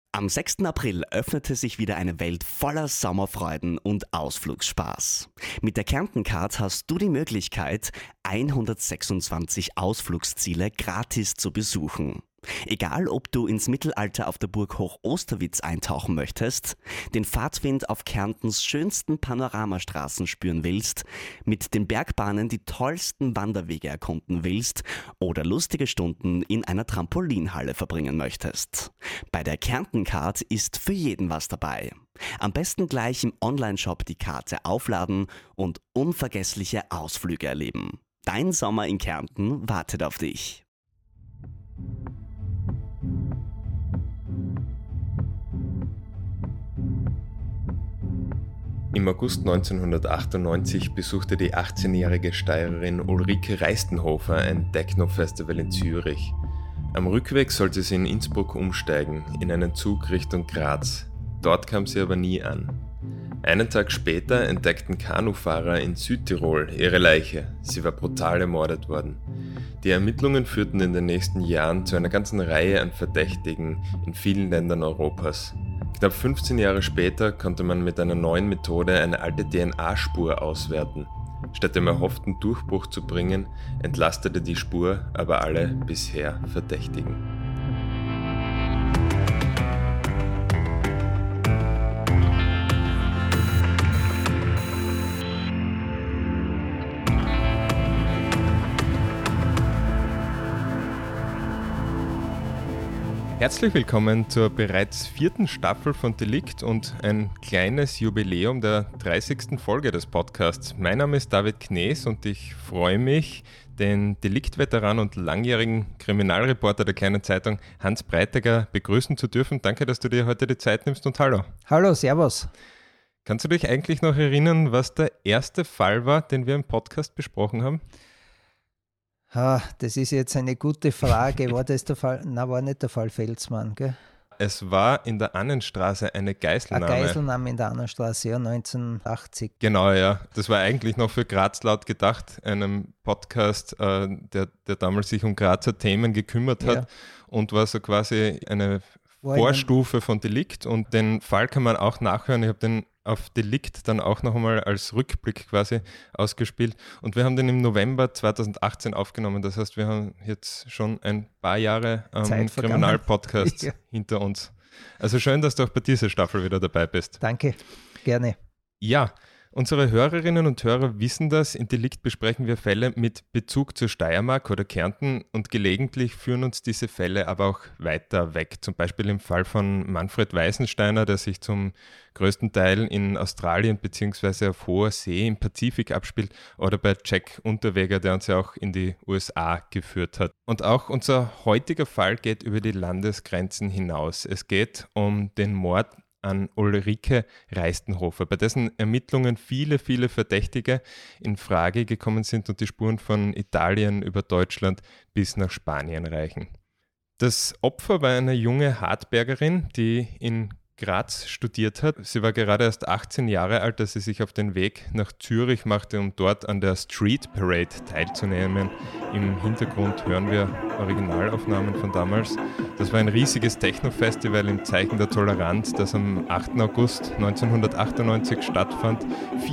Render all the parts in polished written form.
Am 6. April öffnete sich wieder eine Welt voller Sommerfreuden und Ausflugsspaß. Mit der Kärnten-Card hast du die Möglichkeit, 126 Ausflugsziele gratis zu besuchen. Egal, ob du ins Mittelalter auf der Burg Hoch-Osterwitz eintauchen möchtest, den Fahrtwind auf Kärntens schönsten Panoramastraßen spüren willst, mit den Bergbahnen die tollsten Wanderwege erkunden willst oder lustige Stunden in einer Trampolinhalle verbringen möchtest. Bei der Kärnten-Card ist für jeden was dabei. Am besten gleich im Onlineshop die Karte aufladen und unvergessliche Ausflüge erleben. Dein Sommer in Kärnten wartet auf dich. Im August 1998 besuchte die 18-jährige Steirerin Ulrike Reistenhofer ein Techno-Festival in Zürich. Am Rückweg sollte sie in Innsbruck umsteigen, in einen Zug Richtung Graz. Dort kam sie aber nie an. Einen Tag später entdeckten Kanufahrer in Südtirol ihre Leiche. Sie war brutal ermordet worden. Die Ermittlungen führten in den nächsten Jahren zu einer ganzen Reihe an Verdächtigen in vielen Ländern Europas. Knapp 15 Jahre später konnte man mit einer neuen Methode eine alte DNA-Spur auswerten. Statt dem erhofften Durchbruch zu bringen, entlastete die Spur aber alle bisher Verdächtigen. Herzlich willkommen zur bereits 4. Staffel von Delikt und ein kleines Jubiläum der 30. Folge des Podcasts. Mein Name ist David Knees und ich freue mich, den Delikt-Veteran und langjährigen Kriminalreporter der Kleinen Zeitung Hans Breitegger begrüßen zu dürfen. Danke, dass du dir heute die Zeit nimmst und hallo. Hallo, servus. Kannst du dich eigentlich noch erinnern, was der erste Fall war, den wir im Podcast besprochen haben? Das ist jetzt eine gute Frage. War das der Fall? Nein, war nicht der Fall Felsmann, gell? Es war in der Annenstraße eine Geiselnahme. Eine Geiselnahme in der Annenstraße, ja, 1980. Genau, ja. Das war eigentlich noch für Graz laut gedacht, einem Podcast, der damals sich um Grazer Themen gekümmert hat und war so quasi eine Vorstufe von Delikt. Und den Fall kann man auch nachhören. Ich habe den auf Delikt dann auch noch einmal als Rückblick quasi ausgespielt. Und wir haben den im November 2018 aufgenommen. Das heißt, wir haben jetzt schon ein paar Jahre Kriminalpodcast hinter uns. Also schön, dass du auch bei dieser Staffel wieder dabei bist. Danke, gerne. Ja, unsere Hörerinnen und Hörer wissen das. In Delikt besprechen wir Fälle mit Bezug zur Steiermark oder Kärnten und gelegentlich führen uns diese Fälle aber auch weiter weg. Zum Beispiel im Fall von Manfred Weißensteiner, der sich zum größten Teil in Australien bzw. auf hoher See im Pazifik abspielt, oder bei Jack Unterweger, der uns ja auch in die USA geführt hat. Und auch unser heutiger Fall geht über die Landesgrenzen hinaus. Es geht um den Mord an Ulrike Reistenhofer, bei dessen Ermittlungen viele Verdächtige in Frage gekommen sind und die Spuren von Italien über Deutschland bis nach Spanien reichen. Das Opfer war eine junge Hartbergerin, die in Graz studiert hat. Sie war gerade erst 18 Jahre alt, als sie sich auf den Weg nach Zürich machte, um dort an der Street Parade teilzunehmen. Im Hintergrund hören wir Originalaufnahmen von damals. Das war ein riesiges Techno-Festival im Zeichen der Toleranz, das am 8. August 1998 stattfand.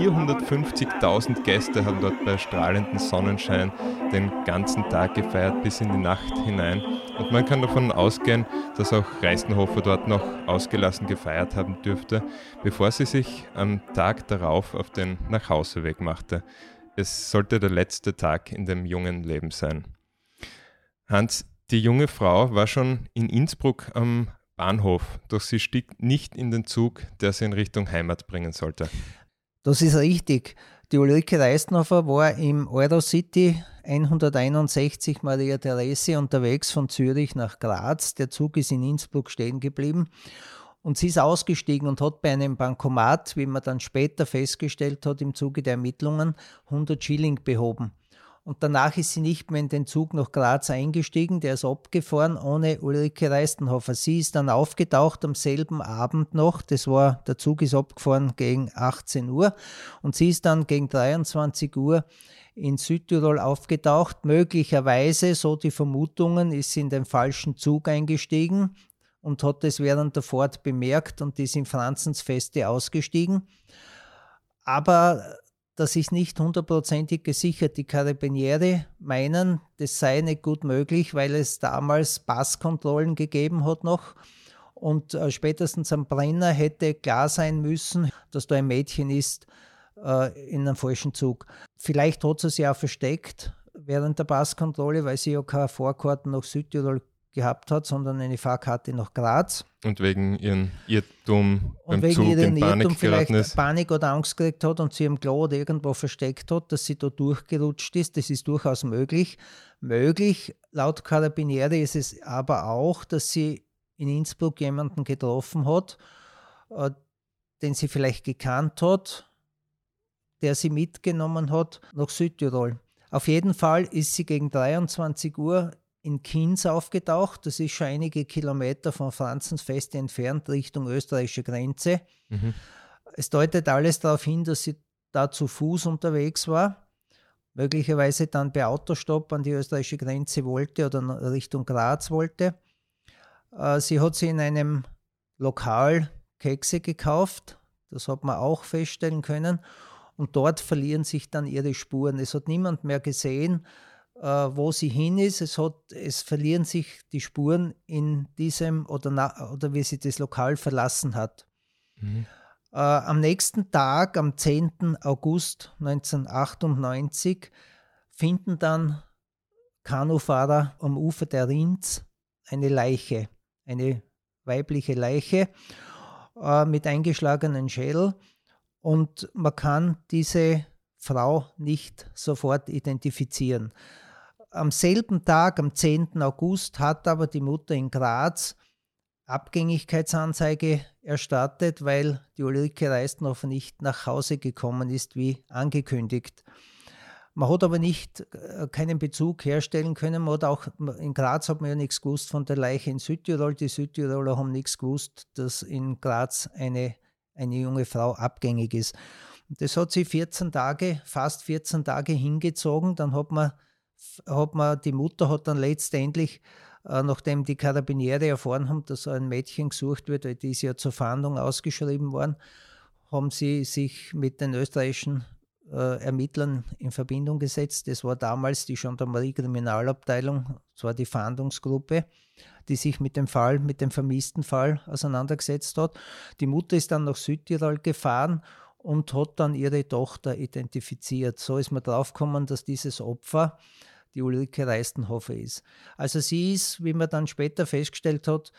450.000 Gäste haben dort bei strahlendem Sonnenschein den ganzen Tag gefeiert, bis in die Nacht hinein. Und man kann davon ausgehen, dass auch Reistenhofer dort noch ausgelassen gefeiert haben dürfte, bevor sie sich am Tag darauf auf den Nachhauseweg machte. Es sollte der letzte Tag in dem jungen Leben sein. Hans, die junge Frau war schon in Innsbruck am Bahnhof, doch sie stieg nicht in den Zug, der sie in Richtung Heimat bringen sollte. Das ist richtig. Die Ulrike Reistenhofer war im Eurocity 161 Maria Therese unterwegs von Zürich nach Graz. Der Zug ist in Innsbruck stehen geblieben und sie ist ausgestiegen und hat bei einem Bankomat, wie man dann später festgestellt hat, im Zuge der Ermittlungen 100 Schilling behoben. Und danach ist sie nicht mehr in den Zug nach Graz eingestiegen, der ist abgefahren ohne Ulrike Reistenhofer. Sie ist dann aufgetaucht am selben Abend noch, der Zug ist abgefahren gegen 18 Uhr und sie ist dann gegen 23 Uhr in Südtirol aufgetaucht. Möglicherweise, so die Vermutungen, ist sie in den falschen Zug eingestiegen und hat es während der Fahrt bemerkt und ist in Franzensfeste ausgestiegen. Aber das ist nicht hundertprozentig gesichert. Die Karabiniere meinen, das sei nicht gut möglich, weil es damals Passkontrollen gegeben hat noch. Und spätestens am Brenner hätte klar sein müssen, dass da ein Mädchen ist in einem falschen Zug. Vielleicht hat sie sich auch versteckt während der Passkontrolle, weil sie ja keine Fahrkarten nach Südtirol gehabt hat, sondern eine Fahrkarte nach Graz. Und wegen ihrem Irrtum und beim wegen Zug ihren in Panik Irrtum vielleicht geraten ist. Panik oder Angst gekriegt hat und sie im Klo oder irgendwo versteckt hat, dass sie da durchgerutscht ist. Das ist durchaus möglich. Möglich, laut Karabinieri ist es aber auch, dass sie in Innsbruck jemanden getroffen hat, den sie vielleicht gekannt hat, der sie mitgenommen hat nach Südtirol. Auf jeden Fall ist sie gegen 23 Uhr in Kinz aufgetaucht. Das ist schon einige Kilometer von Franzensfeste entfernt, Richtung österreichische Grenze. Mhm. Es deutet alles darauf hin, dass sie da zu Fuß unterwegs war, möglicherweise dann bei Autostopp an die österreichische Grenze wollte oder Richtung Graz wollte. Sie hat sie in einem Lokal Kekse gekauft, das hat man auch feststellen können, und dort verlieren sich dann ihre Spuren. Es hat niemand mehr gesehen, wo sie hin ist. Es verlieren sich die Spuren in diesem oder wie sie das Lokal verlassen hat. Mhm. Am nächsten Tag, am 10. August 1998, finden dann Kanufahrer am Ufer der Rhinz eine Leiche, eine weibliche Leiche mit eingeschlagenen Schädel. Und man kann diese Frau nicht sofort identifizieren. Am selben Tag, am 10. August, hat aber die Mutter in Graz Abgängigkeitsanzeige erstattet, weil die Ulrike Reisnerhofer nicht nach Hause gekommen ist, wie angekündigt. Man hat aber keinen Bezug herstellen können. In Graz hat man ja nichts gewusst von der Leiche in Südtirol. Die Südtiroler haben nichts gewusst, dass in Graz eine junge Frau abgängig ist. Und das hat sie fast 14 Tage hingezogen. Dann die Mutter hat dann letztendlich, nachdem die Karabiniere erfahren haben, dass ein Mädchen gesucht wird, weil die ist ja zur Fahndung ausgeschrieben worden, haben sie sich mit den österreichischen Ermittlern in Verbindung gesetzt. Das war damals die Gendarmerie-Kriminalabteilung, das war die Fahndungsgruppe, die sich mit dem vermissten Fall auseinandergesetzt hat. Die Mutter ist dann nach Südtirol gefahren und hat dann ihre Tochter identifiziert. So ist man draufgekommen, dass dieses Opfer die Ulrike Reisnerhofer ist. Also sie ist, wie man dann später festgestellt hat,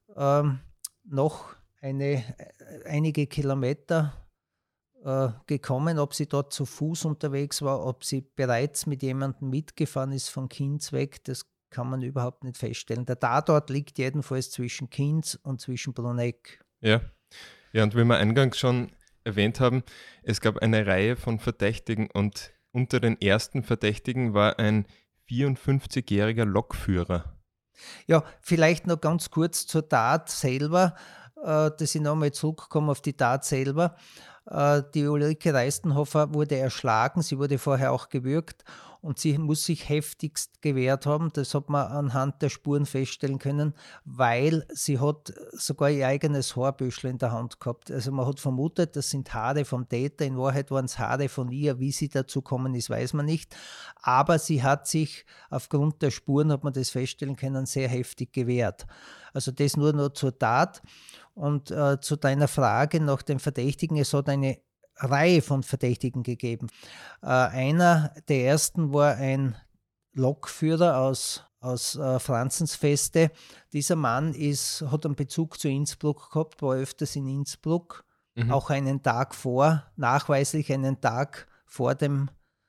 noch einige Kilometer gekommen. Ob sie dort zu Fuß unterwegs war, ob sie bereits mit jemandem mitgefahren ist von Kinz weg, das kann man überhaupt nicht feststellen. Der Tatort liegt jedenfalls zwischen Kinz und zwischen Bruneck. Ja, und wie wir eingangs schon erwähnt haben, es gab eine Reihe von Verdächtigen und unter den ersten Verdächtigen war ein 54-jähriger Lokführer. Ja, vielleicht noch ganz kurz zur Tat selber, dass ich nochmal zurückkomme auf die Tat selber. Die Ulrike Reisnerhofer wurde erschlagen, sie wurde vorher auch gewürgt und sie muss sich heftigst gewehrt haben. Das hat man anhand der Spuren feststellen können, weil sie hat sogar ihr eigenes Haarbüschel in der Hand gehabt. Also man hat vermutet, das sind Haare vom Täter, in Wahrheit waren es Haare von ihr. Wie sie dazu gekommen ist, weiß man nicht. Aber sie hat sich aufgrund der Spuren, hat man das feststellen können, sehr heftig gewehrt. Also das nur noch zur Tat. Und zu deiner Frage nach den Verdächtigen, es hat eine Reihe von Verdächtigen gegeben. Einer der ersten war ein Lokführer aus Franzensfeste. Dieser Mann hat einen Bezug zu Innsbruck gehabt, war öfters in Innsbruck, auch nachweislich einen Tag vor dem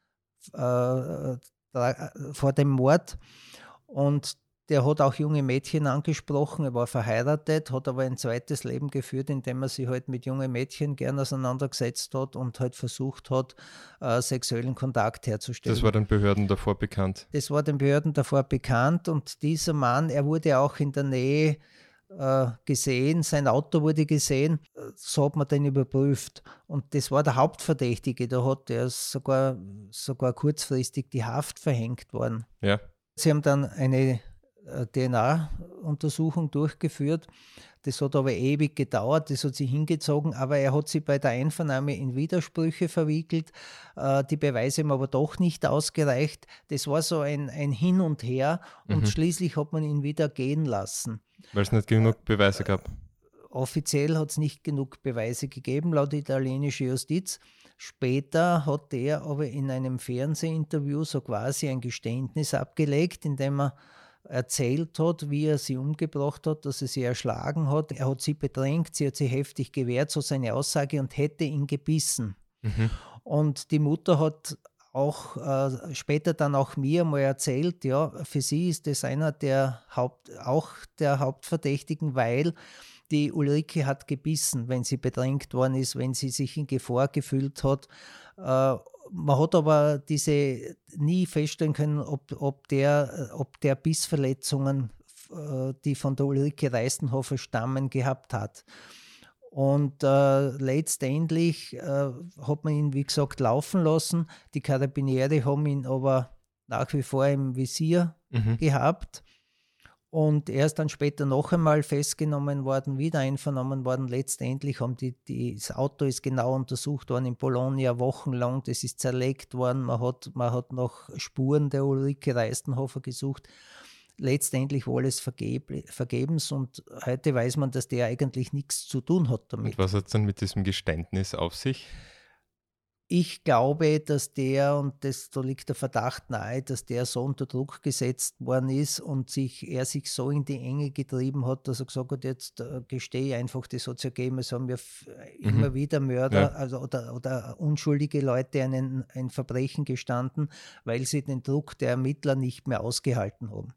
Mord. Und der hat auch junge Mädchen angesprochen, er war verheiratet, hat aber ein zweites Leben geführt, indem er sich halt mit jungen Mädchen gern auseinandergesetzt hat und halt versucht hat, sexuellen Kontakt herzustellen. Das war den Behörden davor bekannt? Das war den Behörden davor bekannt und dieser Mann, er wurde auch in der Nähe gesehen, sein Auto wurde gesehen, so hat man den überprüft. Und das war der Hauptverdächtige, da hat er sogar kurzfristig die Haft verhängt worden. Ja. Sie haben dann eine DNA-Untersuchung durchgeführt. Das hat aber ewig gedauert, das hat sich hingezogen, aber er hat sich bei der Einvernahme in Widersprüche verwickelt. Die Beweise haben aber doch nicht ausgereicht. Das war so ein Hin und Her und schließlich hat man ihn wieder gehen lassen. Weil es nicht genug Beweise gab. Offiziell hat es nicht genug Beweise gegeben, laut italienischer Justiz. Später hat er aber in einem Fernsehinterview so quasi ein Geständnis abgelegt, in dem er erzählt hat, wie er sie umgebracht hat, dass er sie erschlagen hat. Er hat sie bedrängt, sie hat sich heftig gewehrt, so seine Aussage, und hätte ihn gebissen. Und die Mutter hat auch später dann auch mir mal erzählt, ja, für sie ist das einer der Hauptverdächtigen, weil die Ulrike hat gebissen, wenn sie bedrängt worden ist, wenn sie sich in Gefahr gefühlt hat. Man hat aber nie feststellen können, ob der Bissverletzungen, die von der Ulrike Reistenhofer stammen, gehabt hat. Und letztendlich hat man ihn, wie gesagt, laufen lassen. Die Karabiniere haben ihn aber nach wie vor im Visier gehabt. Und er ist dann später noch einmal festgenommen worden, wieder einvernommen worden. Letztendlich haben das Auto ist genau untersucht worden in Bologna, wochenlang. Das ist zerlegt worden. Man hat nach Spuren der Ulrike Reistenhofer gesucht. Letztendlich war alles vergebens, und heute weiß man, dass der eigentlich nichts zu tun hat damit. Und was hat es dann mit diesem Geständnis auf sich? Ich glaube, dass da liegt der Verdacht nahe, dass der so unter Druck gesetzt worden ist und er sich so in die Enge getrieben hat, dass er gesagt hat, jetzt gestehe einfach, das hat es ja gegeben, es haben ja immer wieder Mörder oder unschuldige Leute ein Verbrechen gestanden, weil sie den Druck der Ermittler nicht mehr ausgehalten haben.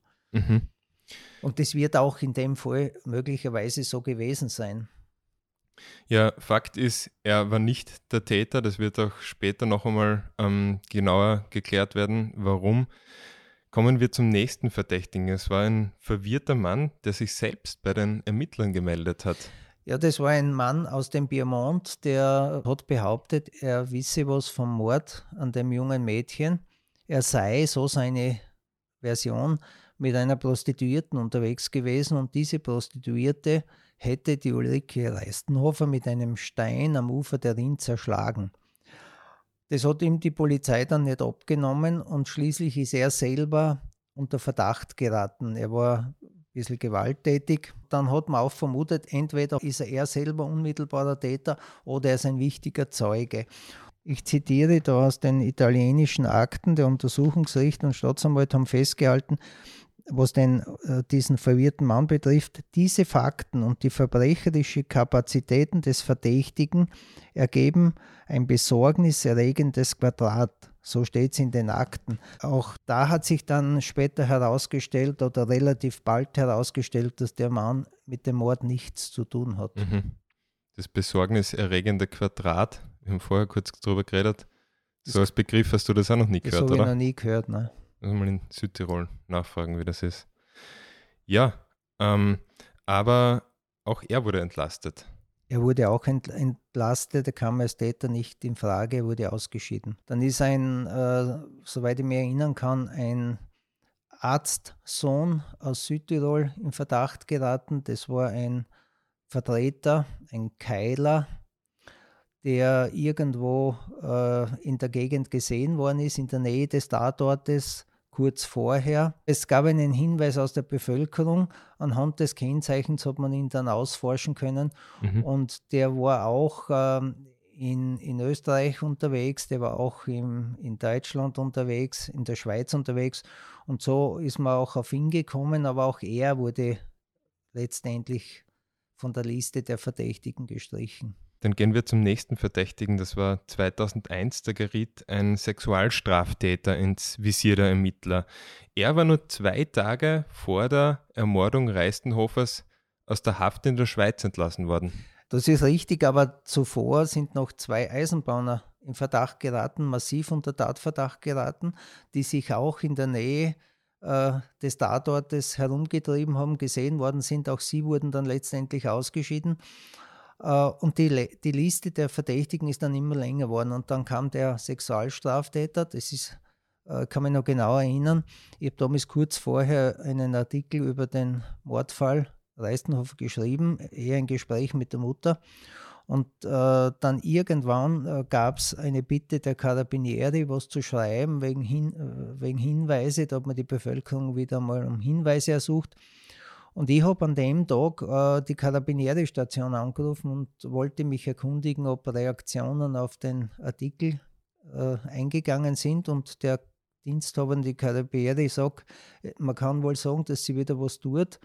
Und das wird auch in dem Fall möglicherweise so gewesen sein. Ja, Fakt ist, er war nicht der Täter. Das wird auch später noch einmal genauer geklärt werden, warum. Kommen wir zum nächsten Verdächtigen. Es war ein verwirrter Mann, der sich selbst bei den Ermittlern gemeldet hat. Ja, das war ein Mann aus dem Piemont, der hat behauptet, er wisse was vom Mord an dem jungen Mädchen. Er sei, so seine Version, mit einer Prostituierten unterwegs gewesen, und diese Prostituierte hätte die Ulrike Reistenhofer mit einem Stein am Ufer der Rhin zerschlagen. Das hat ihm die Polizei dann nicht abgenommen, und schließlich ist er selber unter Verdacht geraten. Er war ein bisschen gewalttätig. Dann hat man auch vermutet, entweder ist er selber unmittelbarer Täter oder er ist ein wichtiger Zeuge. Ich zitiere da aus den italienischen Akten. Der Untersuchungsrichter und Staatsanwalt haben festgehalten, was diesen verwirrten Mann betrifft: diese Fakten und die verbrecherischen Kapazitäten des Verdächtigen ergeben ein besorgniserregendes Quadrat. So steht es in den Akten. Auch da hat sich dann später herausgestellt, oder relativ bald herausgestellt, dass der Mann mit dem Mord nichts zu tun hat. Das besorgniserregende Quadrat, wir haben vorher kurz drüber geredet. So als Begriff hast du das auch noch nie gehört, oder? Das habe ich noch nie gehört, nein. Also mal in Südtirol nachfragen, wie das ist. Ja, aber auch er wurde entlastet. Er wurde auch entlastet, er kam als Täter nicht in Frage, er wurde ausgeschieden. Dann ist soweit ich mich erinnern kann, ein Arztsohn aus Südtirol in Verdacht geraten. Das war ein Vertreter, ein Keiler, der irgendwo in der Gegend gesehen worden ist, in der Nähe des Tatortes, kurz vorher. Es gab einen Hinweis aus der Bevölkerung. Anhand des Kennzeichens hat man ihn dann ausforschen können. Und der war auch in Österreich unterwegs, der war auch in Deutschland unterwegs, in der Schweiz unterwegs. Und so ist man auch auf ihn gekommen, aber auch er wurde letztendlich von der Liste der Verdächtigen gestrichen. Dann gehen wir zum nächsten Verdächtigen. Das war 2001, da geriet ein Sexualstraftäter ins Visier der Ermittler. Er war nur 2 Tage vor der Ermordung Reistenhofers aus der Haft in der Schweiz entlassen worden. Das ist richtig, aber zuvor sind noch 2 Eisenbahner in Verdacht geraten, massiv unter Tatverdacht geraten, die sich auch in der Nähe des Tatortes herumgetrieben haben, gesehen worden sind. Auch sie wurden dann letztendlich ausgeschieden. Und die Liste der Verdächtigen ist dann immer länger geworden. Und dann kam der Sexualstraftäter, das ist kann mich noch genau erinnern. Ich habe damals kurz vorher einen Artikel über den Mordfall Reistenhofer geschrieben, eher ein Gespräch mit der Mutter. Und dann irgendwann gab es eine Bitte der Carabinieri, was zu schreiben wegen Hinweise. Da hat man die Bevölkerung wieder mal um Hinweise ersucht. Und ich habe an dem Tag die Carabinieri-Station angerufen und wollte mich erkundigen, ob Reaktionen auf den Artikel eingegangen sind. Und der diensthabende Carabinieri sagt, man kann wohl sagen, dass sie wieder was tut.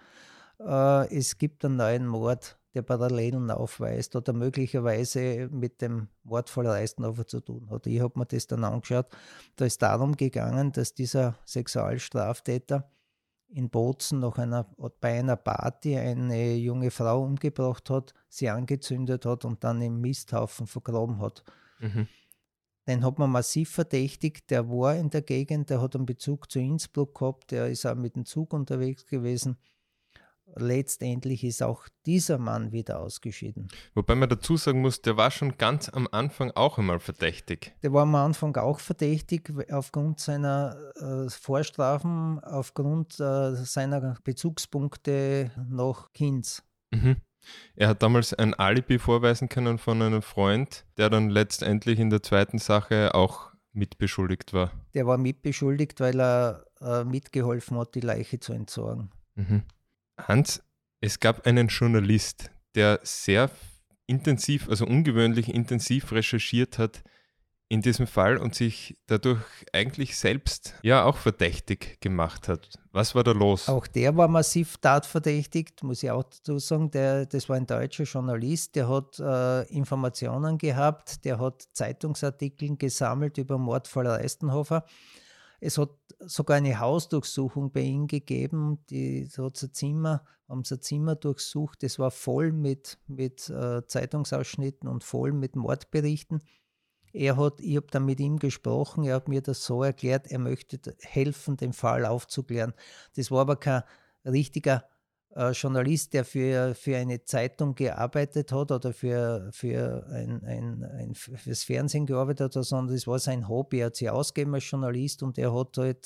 Es gibt einen neuen Mord, der Parallelen aufweist oder möglicherweise mit dem Mordfall Reistenhofer zu tun hat. Ich habe mir das dann angeschaut. Da ist darum gegangen, dass dieser Sexualstraftäter in Bozen bei einer Party eine junge Frau umgebracht hat, sie angezündet hat und dann im Misthaufen vergraben hat. Mhm. Den hat man massiv verdächtigt, der war in der Gegend, der hat einen Bezug zu Innsbruck gehabt, der ist auch mit dem Zug unterwegs gewesen. Letztendlich ist auch dieser Mann wieder ausgeschieden. Wobei man dazu sagen muss, der war schon ganz am Anfang auch einmal verdächtig. Der war am Anfang auch verdächtig aufgrund seiner Vorstrafen, aufgrund seiner Bezugspunkte nach Kinz. Mhm. Er hat damals ein Alibi vorweisen können von einem Freund, der dann letztendlich in der zweiten Sache auch mitbeschuldigt war. Der war mitbeschuldigt, weil er mitgeholfen hat, die Leiche zu entsorgen. Mhm. Hans, es gab einen Journalist, der sehr intensiv, also ungewöhnlich intensiv recherchiert hat in diesem Fall und sich dadurch eigentlich selbst ja auch verdächtig gemacht hat. Was war da los? Auch der war massiv tatverdächtigt, muss ich auch dazu sagen. Das war ein deutscher Journalist, der hat Informationen gehabt, der hat Zeitungsartikel gesammelt über den Mordfall Reistenhofer. Es hat sogar eine Hausdurchsuchung bei ihm gegeben, haben sein Zimmer durchsucht. Das war voll mit Zeitungsausschnitten und voll mit Mordberichten. Ich habe dann mit ihm gesprochen, er hat mir das so erklärt, er möchte helfen, den Fall aufzuklären. Das war aber kein richtiger Journalist, der für eine Zeitung gearbeitet hat oder fürs Fernsehen gearbeitet hat, sondern das war sein Hobby. Er hat sich ausgegeben als Journalist und er hat halt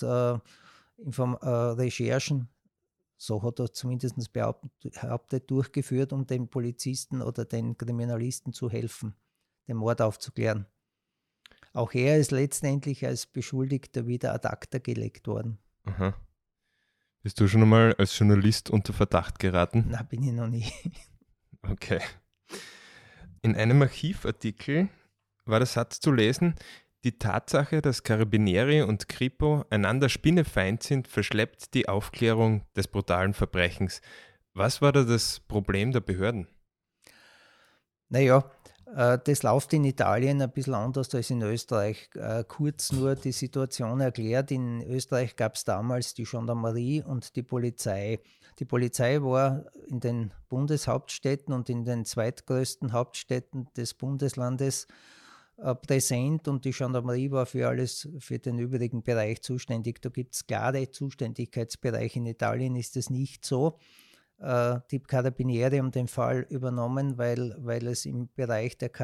Recherchen, so hat er zumindest behauptet, durchgeführt, um den Polizisten oder den Kriminalisten zu helfen, den Mord aufzuklären. Auch er ist letztendlich als Beschuldigter wieder ad acta gelegt worden. Aha. Bist du schon einmal als Journalist unter Verdacht geraten? Na, bin ich noch nie. Okay. In einem Archivartikel war der Satz zu lesen: Die Tatsache, dass Carabinieri und Kripo einander spinnefeind sind, verschleppt die Aufklärung des brutalen Verbrechens. Was war da das Problem der Behörden? Naja, das läuft in Italien ein bisschen anders als in Österreich. Kurz nur die Situation erklärt. In Österreich gab es damals die Gendarmerie und die Polizei. Die Polizei war in den Bundeshauptstädten und in den zweitgrößten Hauptstädten des Bundeslandes präsent und die Gendarmerie war für den übrigen Bereich zuständig. Da gibt es klare Zuständigkeitsbereiche. In Italien ist es nicht so. Die Carabinieri haben den Fall übernommen, weil es im Bereich der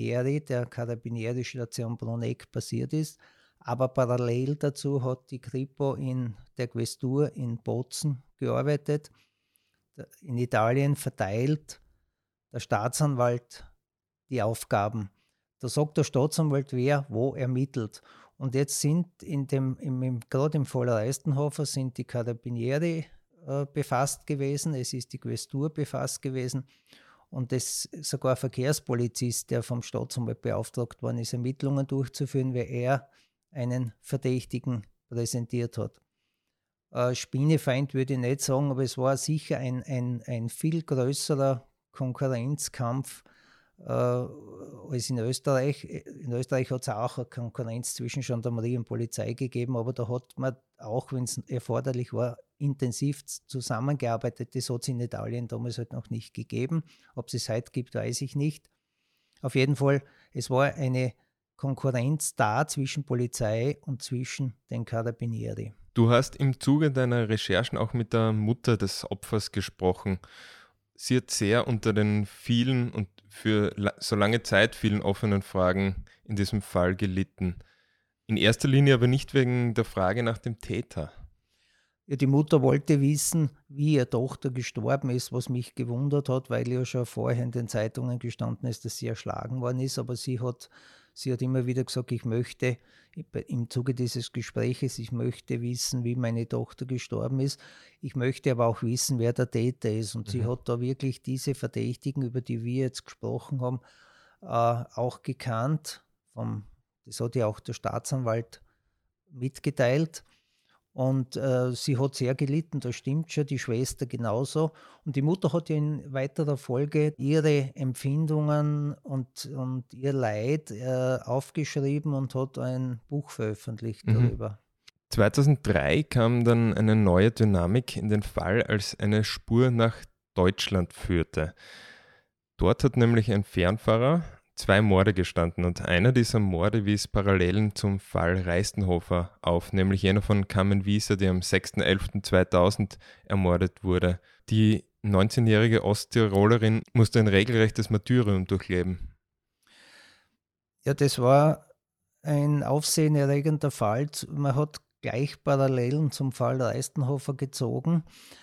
Carabinieri-Station Bruneck passiert ist. Aber parallel dazu hat die Kripo in der Questur in Bozen gearbeitet. In Italien verteilt der Staatsanwalt die Aufgaben. Da sagt der Staatsanwalt, wer wo ermittelt. Und jetzt sind gerade im Fall Reistenhofer sind die Carabinieri befasst gewesen, es ist die Questur befasst gewesen und es sogar ein Verkehrspolizist, der vom Staatsanwalt beauftragt worden ist, Ermittlungen durchzuführen, weil er einen Verdächtigen präsentiert hat. Spinnefeind würde ich nicht sagen, aber es war sicher ein viel größerer Konkurrenzkampf als in Österreich. In Österreich hat es auch eine Konkurrenz zwischen Gendarmerie und Polizei gegeben, aber da hat man auch, wenn es erforderlich war, intensiv zusammengearbeitet. Das hat es in Italien damals halt noch nicht gegeben. Ob es heute gibt, weiß ich nicht. Auf jeden Fall, es war eine Konkurrenz da zwischen Polizei und zwischen den Carabinieri. Du hast im Zuge deiner Recherchen auch mit der Mutter des Opfers gesprochen. Sie hat sehr unter den vielen und für so lange Zeit vielen offenen Fragen in diesem Fall gelitten. In erster Linie aber nicht wegen der Frage nach dem Täter. Ja, die Mutter wollte wissen, wie ihre Tochter gestorben ist, was mich gewundert hat, weil ja schon vorher in den Zeitungen gestanden ist, dass sie erschlagen worden ist. Aber sie hat immer wieder gesagt, ich möchte im Zuge dieses Gespräches, ich möchte wissen, wie meine Tochter gestorben ist. Ich möchte aber auch wissen, wer der Täter ist. Und sie hat da wirklich diese Verdächtigen, über die wir jetzt gesprochen haben, auch gekannt. Das hat ja auch der Staatsanwalt mitgeteilt. Und sie hat sehr gelitten, das stimmt schon, die Schwester genauso. Und die Mutter hat ja in weiterer Folge ihre Empfindungen und ihr Leid aufgeschrieben und hat ein Buch veröffentlicht darüber. 2003 kam dann eine neue Dynamik in den Fall, als eine Spur nach Deutschland führte. Dort hat nämlich ein Fernfahrer 2 Morde gestanden und einer dieser Morde wies Parallelen zum Fall Reistenhofer auf, nämlich jener von Carmen Wieser, die am 6.11.2000 ermordet wurde. Die 19-jährige Osttirolerin musste ein regelrechtes Martyrium durchleben. Ja, das war ein aufsehenerregender Fall. Man hat gleich Parallelen zum Fall Reistenhofer gezogen.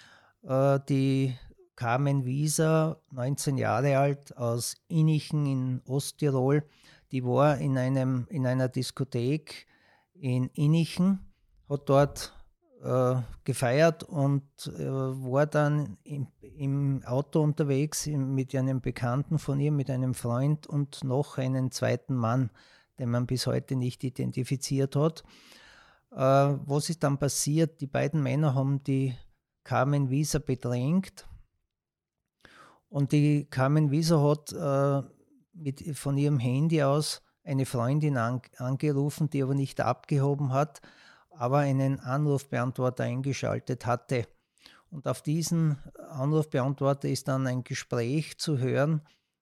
Die Carmen Wieser, 19 Jahre alt, aus Innichen in Osttirol, die war in einer Diskothek in Innichen, hat dort gefeiert und war dann im Auto unterwegs mit einem Bekannten von ihr, mit einem Freund und noch einen zweiten Mann, den man bis heute nicht identifiziert hat. Was ist dann passiert? Die beiden Männer haben die Carmen Wieser bedrängt. Und die Carmen Wieser hat von ihrem Handy aus eine Freundin angerufen, die aber nicht abgehoben hat, aber einen Anrufbeantworter eingeschaltet hatte. Und auf diesen Anrufbeantworter ist dann ein Gespräch zu hören,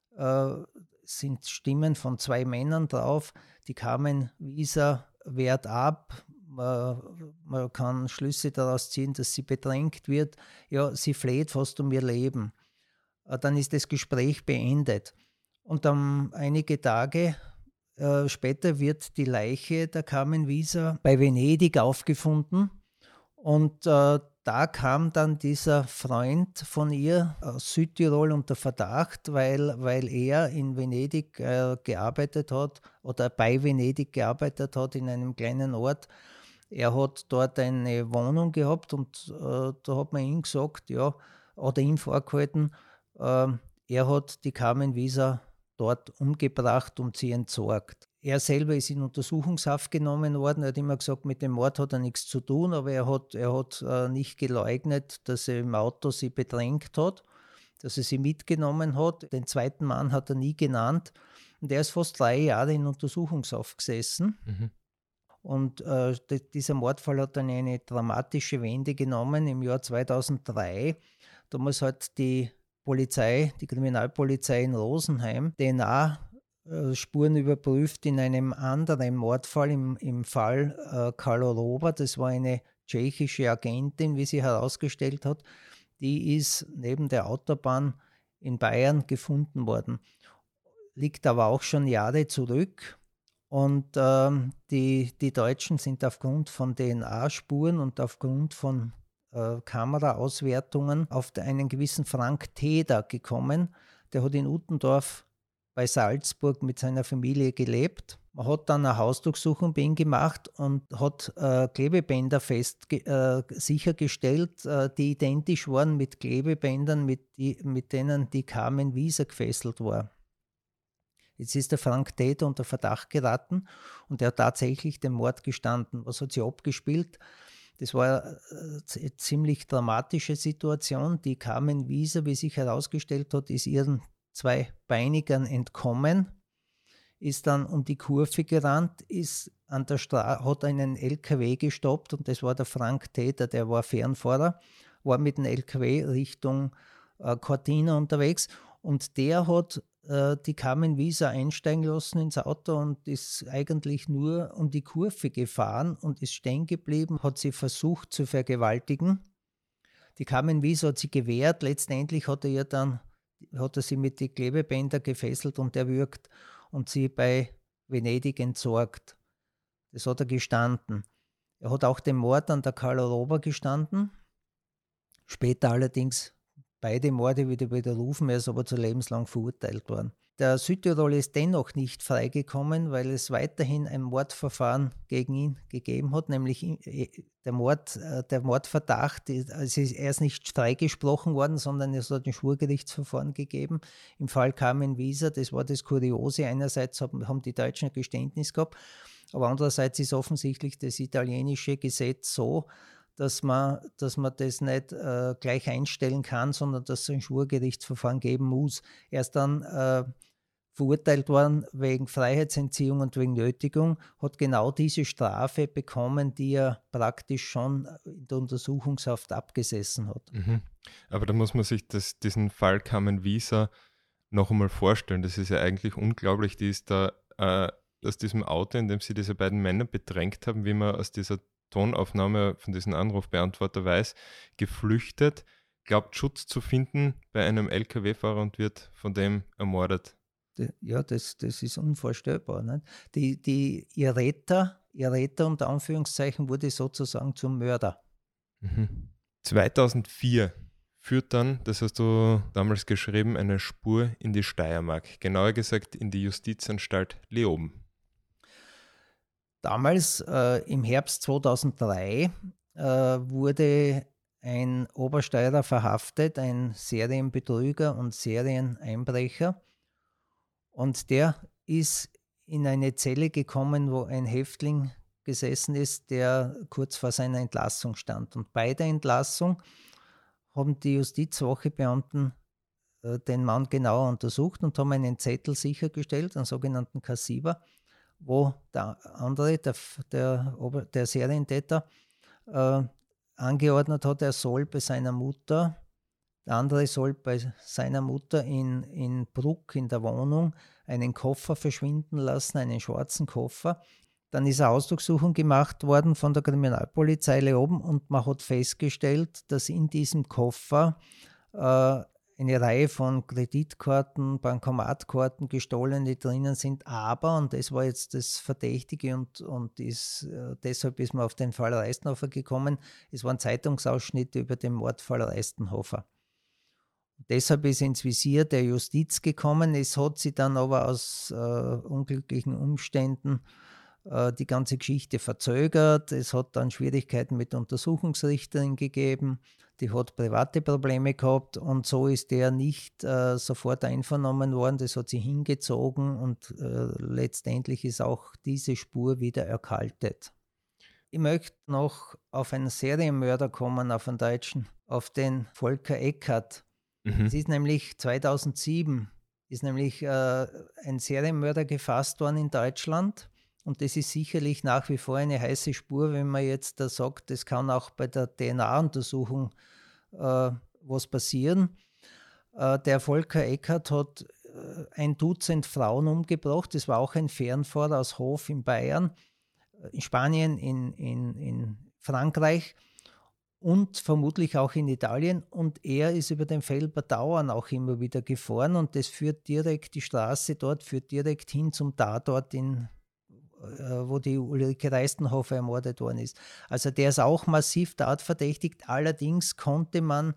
sind Stimmen von 2 Männern drauf. Die Carmen Wieser wehrt ab. Man kann Schlüsse daraus ziehen, dass sie bedrängt wird. Ja, sie fleht fast um ihr Leben. Dann ist das Gespräch beendet. Und dann einige Tage später wird die Leiche der Carmen Wieser bei Venedig aufgefunden. Und da kam dann dieser Freund von ihr aus Südtirol unter Verdacht, weil er in Venedig gearbeitet hat oder bei Venedig gearbeitet hat in einem kleinen Ort. Er hat dort eine Wohnung gehabt und da hat man ihm gesagt, ja, oder ihm vorgehalten, er hat die Carmen Wieser dort umgebracht und sie entsorgt. Er selber ist in Untersuchungshaft genommen worden. Er hat immer gesagt, mit dem Mord hat er nichts zu tun, aber er hat nicht geleugnet, dass er im Auto sie bedrängt hat, dass er sie mitgenommen hat. Den zweiten Mann hat er nie genannt. Und er ist fast 3 Jahre in Untersuchungshaft gesessen. Und dieser Mordfall hat dann eine dramatische Wende genommen im Jahr 2003. Damals hat die Kriminalpolizei in Rosenheim, DNA-Spuren überprüft in einem anderen Mordfall, im Fall Karlo Rober. Das war eine tschechische Agentin, wie sie herausgestellt hat. Die ist neben der Autobahn in Bayern gefunden worden. Liegt aber auch schon Jahre zurück. Und die Deutschen sind aufgrund von DNA-Spuren und aufgrund von Kameraauswertungen auf einen gewissen Frank Teder gekommen. Der hat in Uttendorf bei Salzburg mit seiner Familie gelebt. Man hat dann eine Hausdurchsuchung bei ihm gemacht und hat Klebebänder sichergestellt, die identisch waren mit Klebebändern, mit denen die Carmen Wieser gefesselt war. Jetzt ist der Frank Teder unter Verdacht geraten und er hat tatsächlich den Mord gestanden. Was hat sie abgespielt? Das war eine ziemlich dramatische Situation. Die Carmen Wieser, wie sich herausgestellt hat, ist ihren 2 Beinigern entkommen, ist dann um die Kurve gerannt, ist an der hat einen LKW gestoppt und das war der Frank Teder, der war Fernfahrer, war mit dem LKW Richtung Cortina unterwegs und der hat die Carmen Wieser einsteigen lassen ins Auto und ist eigentlich nur um die Kurve gefahren und ist stehen geblieben, hat sie versucht zu vergewaltigen. Die Carmen Wieser hat sie gewehrt, letztendlich hat er sie mit den Klebebändern gefesselt und erwürgt und sie bei Venedig entsorgt. Das hat er gestanden. Er hat auch den Mord an der Carla Rober gestanden. Später allerdings beide Morde wieder widerrufen, er ist aber zu lebenslang verurteilt worden. Der Südtiroler ist dennoch nicht freigekommen, weil es weiterhin ein Mordverfahren gegen ihn gegeben hat, nämlich der Mordverdacht, er ist nicht freigesprochen worden, sondern es hat ein Schwurgerichtsverfahren gegeben. Im Fall Carmen Wieser, das war das Kuriose, einerseits haben die Deutschen ein Geständnis gehabt, aber andererseits ist offensichtlich das italienische Gesetz so, dass man das nicht gleich einstellen kann, sondern dass es ein Schwurgerichtsverfahren geben muss. Er ist dann verurteilt worden wegen Freiheitsentziehung und wegen Nötigung, hat genau diese Strafe bekommen, die er praktisch schon in der Untersuchungshaft abgesessen hat. Aber da muss man sich diesen Fall Carmen Wieser noch einmal vorstellen. Das ist ja eigentlich unglaublich. Die ist da aus diesem Auto, in dem sie diese beiden Männer bedrängt haben, wie man aus dieser Tonaufnahme von diesem Anrufbeantworter weiß, geflüchtet, glaubt Schutz zu finden bei einem LKW-Fahrer und wird von dem ermordet. Ja, das ist unvorstellbar. Nicht? Ihr Retter unter Anführungszeichen wurde sozusagen zum Mörder. 2004 führt dann, das hast du damals geschrieben, eine Spur in die Steiermark, genauer gesagt in die Justizanstalt Leoben. Damals, im Herbst 2003, wurde ein Obersteirer verhaftet, ein Serienbetrüger und Serieneinbrecher. Und der ist in eine Zelle gekommen, wo ein Häftling gesessen ist, der kurz vor seiner Entlassung stand. Und bei der Entlassung haben die Justizwachebeamten den Mann genauer untersucht und haben einen Zettel sichergestellt, einen sogenannten Kassiber, wo der andere, der Serientäter, angeordnet hat, er soll bei seiner Mutter, der andere soll bei seiner Mutter in Bruck in der Wohnung einen Koffer verschwinden lassen, einen schwarzen Koffer. Dann ist eine Hausdurchsuchung gemacht worden von der Kriminalpolizei Leoben und man hat festgestellt, dass in diesem Koffer eine Reihe von Kreditkarten, Bankomatkarten, gestohlene drinnen sind, aber, und das war jetzt das Verdächtige und deshalb ist man auf den Fall Reistenhofer gekommen, es waren Zeitungsausschnitte über den Mordfall Reistenhofer. Deshalb ist ins Visier der Justiz gekommen, es hat sich dann aber aus unglücklichen Umständen die ganze Geschichte verzögert, es hat dann Schwierigkeiten mit Untersuchungsrichterin gegeben, die hat private Probleme gehabt und so ist der nicht sofort einvernommen worden, das hat sich hingezogen und letztendlich ist auch diese Spur wieder erkaltet. Ich möchte noch auf einen Serienmörder kommen, auf einen Deutschen, auf den Volker Eckert. Es ist nämlich 2007 ein Serienmörder gefasst worden in Deutschland. Und das ist sicherlich nach wie vor eine heiße Spur, wenn man jetzt da sagt, das kann auch bei der DNA-Untersuchung was passieren. Der Volker Eckert hat 1 Dutzend Frauen umgebracht. Das war auch ein Fernfahrer aus Hof in Bayern, in Spanien, in Frankreich und vermutlich auch in Italien. Und er ist über den Velper Tauern auch immer wieder gefahren und das führt direkt, die Straße dort führt direkt hin zum Tatort wo die Ulrike Reistenhofer ermordet worden ist. Also der ist auch massiv tatverdächtigt. Allerdings konnte man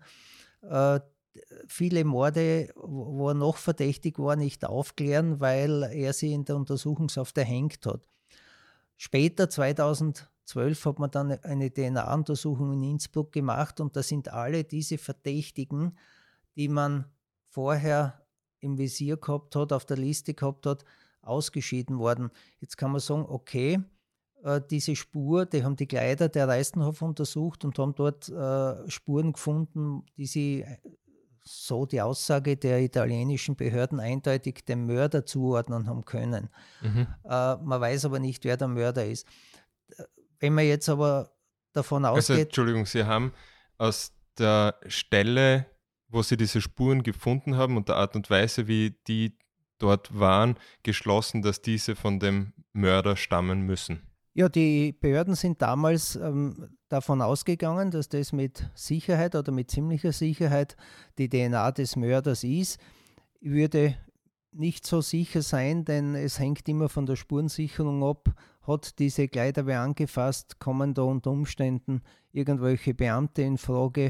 viele Morde, wo er noch verdächtig war, nicht aufklären, weil er sie in der Untersuchungshaft erhängt hat. Später, 2012, hat man dann eine DNA-Untersuchung in Innsbruck gemacht und da sind alle diese Verdächtigen, die man vorher im Visier gehabt hat, auf der Liste gehabt hat, ausgeschieden worden. Jetzt kann man sagen, okay, diese Spur, die haben die Kleider der Reistenhofer untersucht und haben dort Spuren gefunden, die sie, so die Aussage der italienischen Behörden, eindeutig dem Mörder zuordnen haben können. Man weiß aber nicht, wer der Mörder ist. Wenn man jetzt aber davon ausgeht... Also, Entschuldigung, Sie haben aus der Stelle, wo Sie diese Spuren gefunden haben und der Art und Weise, wie die dort waren, geschlossen, dass diese von dem Mörder stammen müssen. Ja, die Behörden sind damals davon ausgegangen, dass das mit Sicherheit oder mit ziemlicher Sicherheit die DNA des Mörders ist. Ich würde nicht so sicher sein, denn es hängt immer von der Spurensicherung ab. hat diese Kleider wer angefasst, kommen da unter Umständen irgendwelche Beamte in Frage.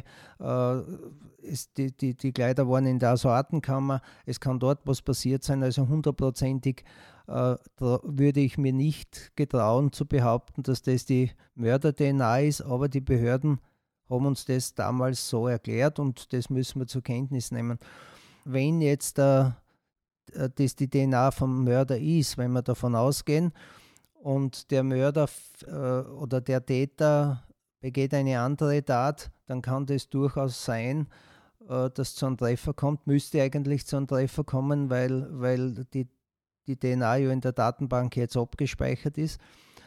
Die Kleider waren in der Assortenkammer, es kann dort was passiert sein, also hundertprozentig würde ich mir nicht getrauen zu behaupten, dass das die Mörder-DNA ist, aber die Behörden haben uns das damals so erklärt und das müssen wir zur Kenntnis nehmen. Wenn jetzt das die DNA vom Mörder ist, wenn wir davon ausgehen, und der Mörder oder der Täter begeht eine andere Tat, dann kann das durchaus sein, dass zu einem Treffer kommt, müsste eigentlich zu einem Treffer kommen, weil die DNA ja in der Datenbank jetzt abgespeichert ist.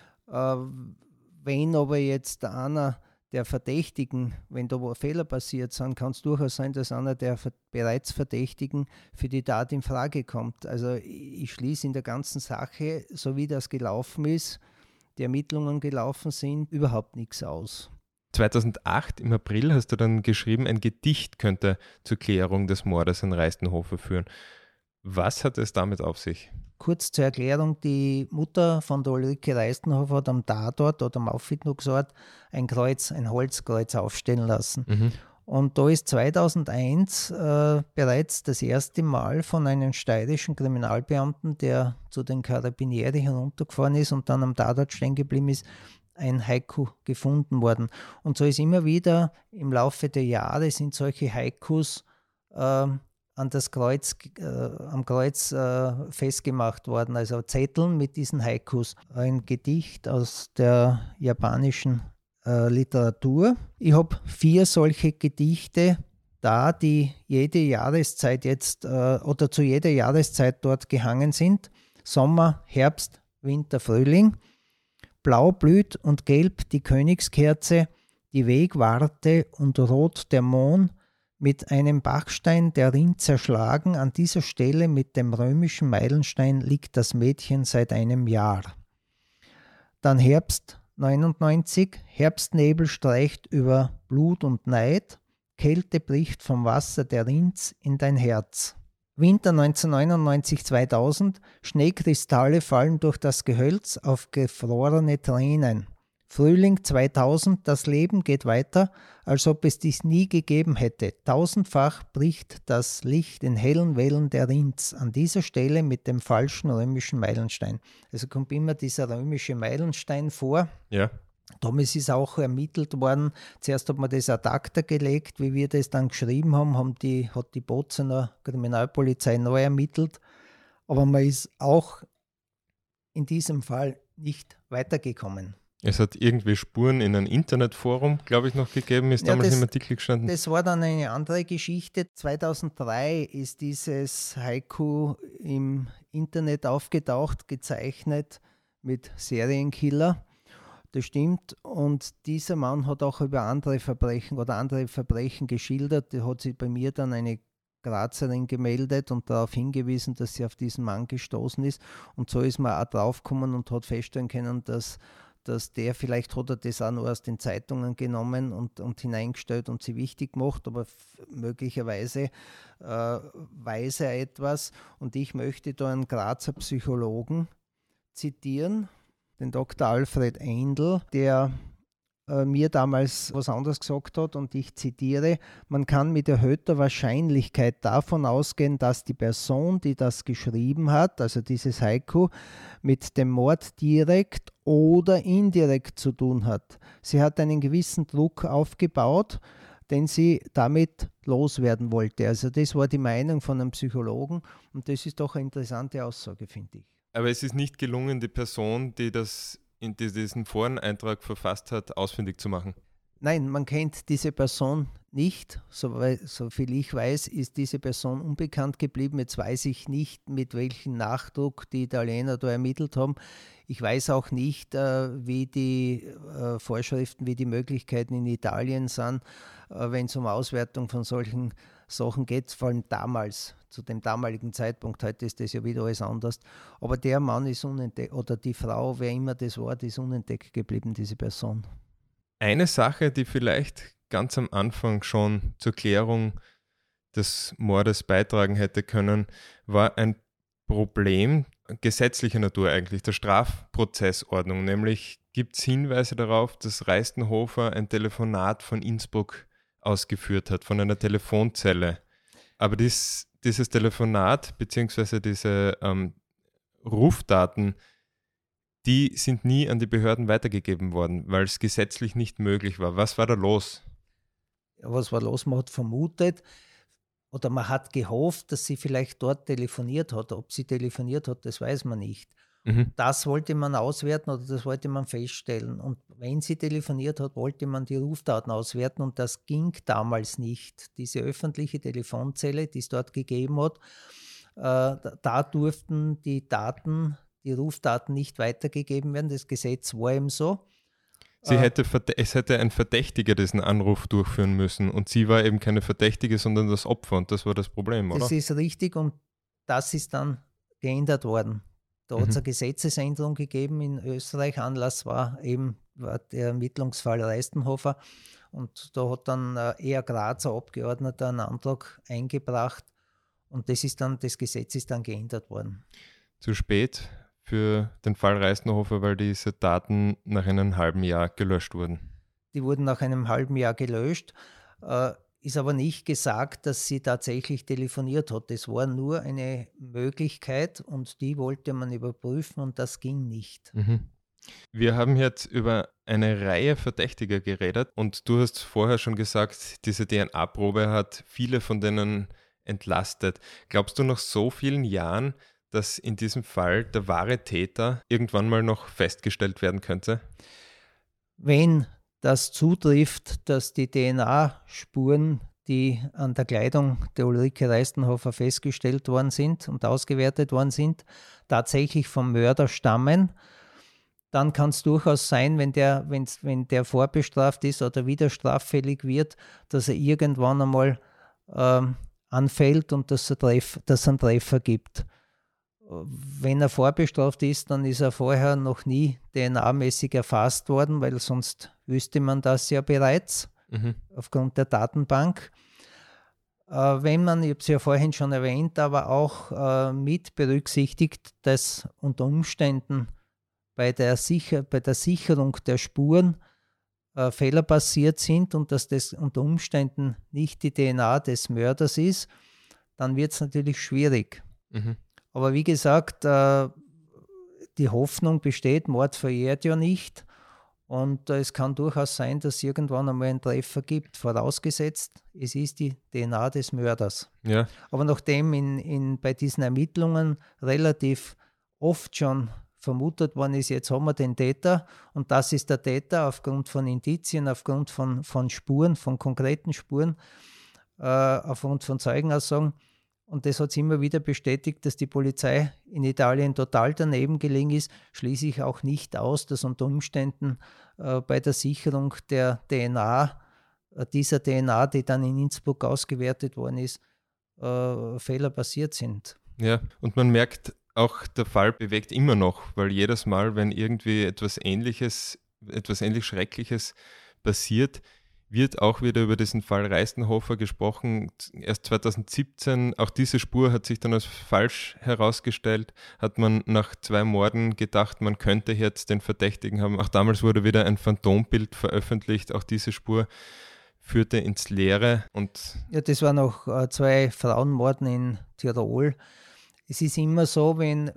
Wenn aber jetzt einer der Verdächtigen, wenn da wo Fehler passiert sind, kann es durchaus sein, dass einer der bereits Verdächtigen für die Tat in Frage kommt. Also ich schließe in der ganzen Sache, so wie das gelaufen ist, die Ermittlungen gelaufen sind, überhaupt nichts aus. 2008 im April hast du dann geschrieben, ein Gedicht könnte zur Klärung des Mordes an Reistenhofer führen. Was hat es damit auf sich? Kurz zur Erklärung, die Mutter von der Ulrike Reistenhofer hat am Tatort oder am Auffindungsort ein Holzkreuz aufstellen lassen. Mhm. Und da ist 2001 bereits das erste Mal von einem steirischen Kriminalbeamten, der zu den Carabinieri heruntergefahren ist und dann am Tatort stehen geblieben ist, ein Haiku gefunden worden. Und so ist immer wieder im Laufe der Jahre sind solche Haikus am Kreuz festgemacht worden, also Zetteln mit diesen Haikus. Ein Gedicht aus der japanischen Literatur. Ich habe 4 solche Gedichte da, die jede Jahreszeit jetzt oder zu jeder Jahreszeit dort gehangen sind. Sommer, Herbst, Winter, Frühling. Blau blüht und gelb die Königskerze, die Wegwarte und rot der Mohn, mit einem Bachstein der Rinn zerschlagen, an dieser Stelle mit dem römischen Meilenstein liegt das Mädchen seit einem Jahr. Dann Herbst 99, Herbstnebel streicht über Blut und Neid, Kälte bricht vom Wasser der Rinns in dein Herz. Winter 1999-2000, Schneekristalle fallen durch das Gehölz auf gefrorene Tränen. Frühling 2000, das Leben geht weiter, als ob es dies nie gegeben hätte. Tausendfach bricht das Licht in hellen Wellen der Rinns, an dieser Stelle mit dem falschen römischen Meilenstein. Also kommt immer dieser römische Meilenstein vor. Ja. Damals ist auch ermittelt worden, zuerst hat man das ad acta gelegt, wie wir das dann geschrieben haben, hat die Bozener Kriminalpolizei neu ermittelt, aber man ist auch in diesem Fall nicht weitergekommen. Es hat irgendwie Spuren in einem Internetforum, glaube ich, noch gegeben, ist damals im Artikel gestanden. Das war dann eine andere Geschichte. 2003 ist dieses Haiku im Internet aufgetaucht, gezeichnet mit Serienkiller. Das stimmt. Und dieser Mann hat auch über andere Verbrechen geschildert. Da hat sich bei mir dann eine Grazerin gemeldet und darauf hingewiesen, dass sie auf diesen Mann gestoßen ist. Und so ist man auch draufgekommen und hat feststellen können, dass der, vielleicht hat er das auch nur aus den Zeitungen genommen und hineingestellt und sie wichtig gemacht, aber möglicherweise weiß er etwas. Und ich möchte da einen Grazer Psychologen zitieren, den Dr. Alfred Eindl, der mir damals was anderes gesagt hat, und ich zitiere: Man kann mit erhöhter Wahrscheinlichkeit davon ausgehen, dass die Person, die das geschrieben hat, also dieses Haiku, mit dem Mord direkt oder indirekt zu tun hat. Sie hat einen gewissen Druck aufgebaut, den sie damit loswerden wollte. Also das war die Meinung von einem Psychologen und das ist doch eine interessante Aussage, finde ich. Aber es ist nicht gelungen, die Person, die diesen Foreneintrag verfasst hat, ausfindig zu machen. Nein, man kennt diese Person nicht. So viel ich weiß, ist diese Person unbekannt geblieben. Jetzt weiß ich nicht, mit welchem Nachdruck die Italiener da ermittelt haben. Ich weiß auch nicht, wie die Vorschriften, wie die Möglichkeiten in Italien sind, wenn es um Auswertung von solchen Sachen geht, vor allem damals, zu dem damaligen Zeitpunkt. Heute ist das ja wieder alles anders. Aber der Mann ist unentdeckt, oder die Frau, wer immer das war, die ist unentdeckt geblieben, diese Person. Eine Sache, die vielleicht ganz am Anfang schon zur Klärung des Mordes beitragen hätte können, war ein Problem, gesetzlicher Natur eigentlich, der Strafprozessordnung. Nämlich gibt es Hinweise darauf, dass Reistenhofer ein Telefonat von Innsbruck ausgeführt hat, von einer Telefonzelle. Aber dieses Telefonat bzw. diese Rufdaten, die sind nie an die Behörden weitergegeben worden, weil es gesetzlich nicht möglich war. Was war da los? Ja, was war los? Man hat vermutet oder man hat gehofft, dass sie vielleicht dort telefoniert hat. Ob sie telefoniert hat, das weiß man nicht. Mhm. Das wollte man auswerten oder das wollte man feststellen. Und wenn sie telefoniert hat, wollte man die Rufdaten auswerten und das ging damals nicht. Diese öffentliche Telefonzelle, die es dort gegeben hat, da durften die Rufdaten nicht weitergegeben werden. Das Gesetz war eben so. Es hätte ein Verdächtiger diesen Anruf durchführen müssen und sie war eben keine Verdächtige, sondern das Opfer und das war das Problem, oder? Das ist richtig und das ist dann geändert worden. Da hat es eine Gesetzesänderung gegeben in Österreich. Anlass war der Ermittlungsfall Reistenhofer und da hat dann eher Grazer Abgeordneter einen Antrag eingebracht und das Gesetz ist dann geändert worden. Zu spät für den Fall Reistenhofer, weil diese Daten nach einem halben Jahr gelöscht wurden. Die wurden nach einem halben Jahr gelöscht, ist aber nicht gesagt, dass sie tatsächlich telefoniert hat. Das war nur eine Möglichkeit und die wollte man überprüfen und das ging nicht. Wir haben jetzt über eine Reihe Verdächtiger geredet und du hast vorher schon gesagt, diese DNA-Probe hat viele von denen entlastet. Glaubst du, nach so vielen Jahren, dass in diesem Fall der wahre Täter irgendwann mal noch festgestellt werden könnte? Wenn das zutrifft, dass die DNA-Spuren, die an der Kleidung der Ulrike Reistenhofer festgestellt worden sind und ausgewertet worden sind, tatsächlich vom Mörder stammen, dann kann es durchaus sein, wenn der vorbestraft ist oder wieder straffällig wird, dass er irgendwann einmal anfällt und dass es einen Treffer gibt. Wenn er vorbestraft ist, dann ist er vorher noch nie DNA-mäßig erfasst worden, weil sonst wüsste man das ja bereits aufgrund der Datenbank. Wenn man, ich habe es ja vorhin schon erwähnt, aber auch mit berücksichtigt, dass unter Umständen bei der Sicherung der Spuren Fehler passiert sind und dass das unter Umständen nicht die DNA des Mörders ist, dann wird es natürlich schwierig. Aber wie gesagt, die Hoffnung besteht, Mord verjährt ja nicht und es kann durchaus sein, dass es irgendwann einmal einen Treffer gibt, vorausgesetzt, es ist die DNA des Mörders. Ja. Aber nachdem bei diesen Ermittlungen relativ oft schon vermutet worden ist, jetzt haben wir den Täter und das ist der Täter aufgrund von Indizien, aufgrund von Spuren, von konkreten Spuren, aufgrund von Zeugenaussagen. Und das hat es immer wieder bestätigt, dass die Polizei in Italien total daneben gelegen ist. Schließe ich auch nicht aus, dass unter Umständen bei der Sicherung der DNA, dieser DNA, die dann in Innsbruck ausgewertet worden ist, Fehler passiert sind. Ja, und man merkt auch, der Fall bewegt immer noch, weil jedes Mal, wenn irgendwie etwas ähnlich Schreckliches passiert, wird auch wieder über diesen Fall Reistenhofer gesprochen. Erst 2017, auch diese Spur hat sich dann als falsch herausgestellt, hat man nach 2 Morden gedacht, man könnte jetzt den Verdächtigen haben. Auch damals wurde wieder ein Phantombild veröffentlicht, auch diese Spur führte ins Leere. Ja, das waren auch 2 Frauenmorden in Tirol. Es ist immer so,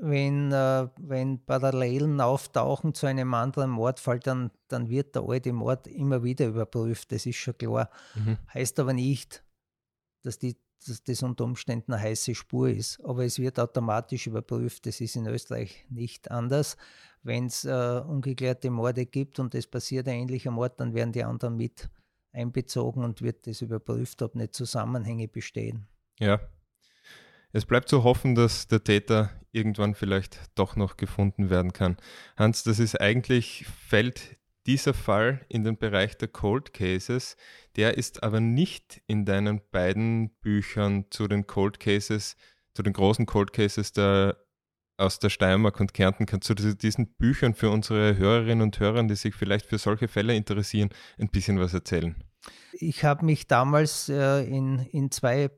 wenn Parallelen auftauchen zu einem anderen Mordfall, dann wird der alte Mord immer wieder überprüft, das ist schon klar. Heißt aber nicht, dass das unter Umständen eine heiße Spur ist, aber es wird automatisch überprüft, das ist in Österreich nicht anders. Wenn es ungeklärte Morde gibt und es passiert ein ähnlicher Mord, dann werden die anderen mit einbezogen und wird das überprüft, ob nicht Zusammenhänge bestehen. Ja. Es bleibt zu hoffen, dass der Täter irgendwann vielleicht doch noch gefunden werden kann. Hans, fällt dieser Fall in den Bereich der Cold Cases. Der ist aber nicht in deinen beiden Büchern zu den Cold Cases, zu den großen Cold Cases aus der Steiermark und Kärnten. Kannst du diesen Büchern für unsere Hörerinnen und Hörer, die sich vielleicht für solche Fälle interessieren, ein bisschen was erzählen? Ich habe mich damals in 2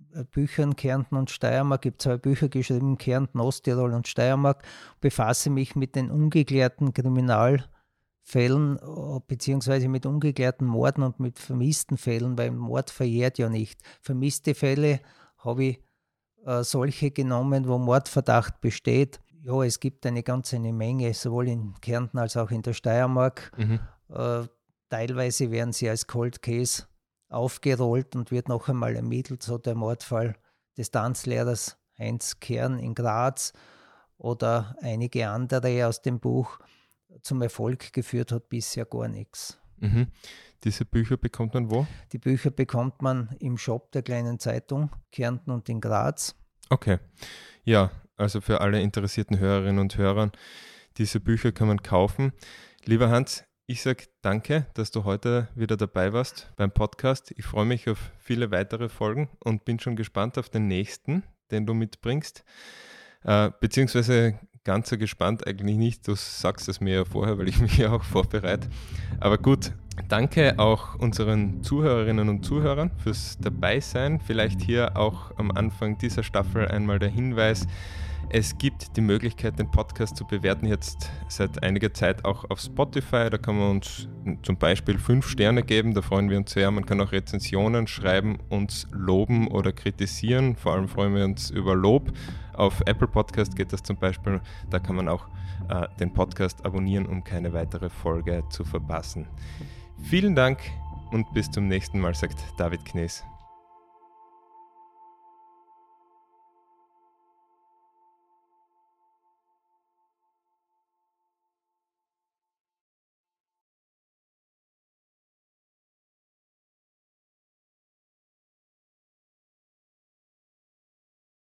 Büchern Kärnten und Steiermark. Ich habe 2 Bücher geschrieben, Kärnten, Osttirol und Steiermark. Befasse mich mit den ungeklärten Kriminalfällen beziehungsweise mit ungeklärten Morden und mit vermissten Fällen, weil Mord verjährt ja nicht. Vermisste Fälle habe ich solche genommen, wo Mordverdacht besteht. Ja, es gibt eine Menge, sowohl in Kärnten als auch in der Steiermark. Teilweise werden sie als Cold Case aufgerollt und wird noch einmal ermittelt, so der Mordfall des Tanzlehrers Heinz Kern in Graz oder einige andere aus dem Buch. Zum Erfolg geführt hat bisher gar nichts. Diese Bücher bekommt man wo? Die Bücher bekommt man im Shop der Kleinen Zeitung, Kärnten und in Graz. Okay, ja, also für alle interessierten Hörerinnen und Hörer, diese Bücher kann man kaufen. Lieber Hans, ich sage danke, dass du heute wieder dabei warst beim Podcast. Ich freue mich auf viele weitere Folgen und bin schon gespannt auf den nächsten, den du mitbringst. Beziehungsweise ganz so gespannt eigentlich nicht, du sagst es mir ja vorher, weil ich mich ja auch vorbereite. Aber gut, danke auch unseren Zuhörerinnen und Zuhörern fürs Dabeisein. Vielleicht hier auch am Anfang dieser Staffel einmal der Hinweis, es gibt die Möglichkeit, den Podcast zu bewerten, jetzt seit einiger Zeit auch auf Spotify. Da kann man uns zum Beispiel 5 Sterne geben, da freuen wir uns sehr. Man kann auch Rezensionen schreiben, uns loben oder kritisieren. Vor allem freuen wir uns über Lob. Auf Apple Podcast geht das zum Beispiel. Da kann man auch den Podcast abonnieren, um keine weitere Folge zu verpassen. Vielen Dank und bis zum nächsten Mal, sagt David Knees.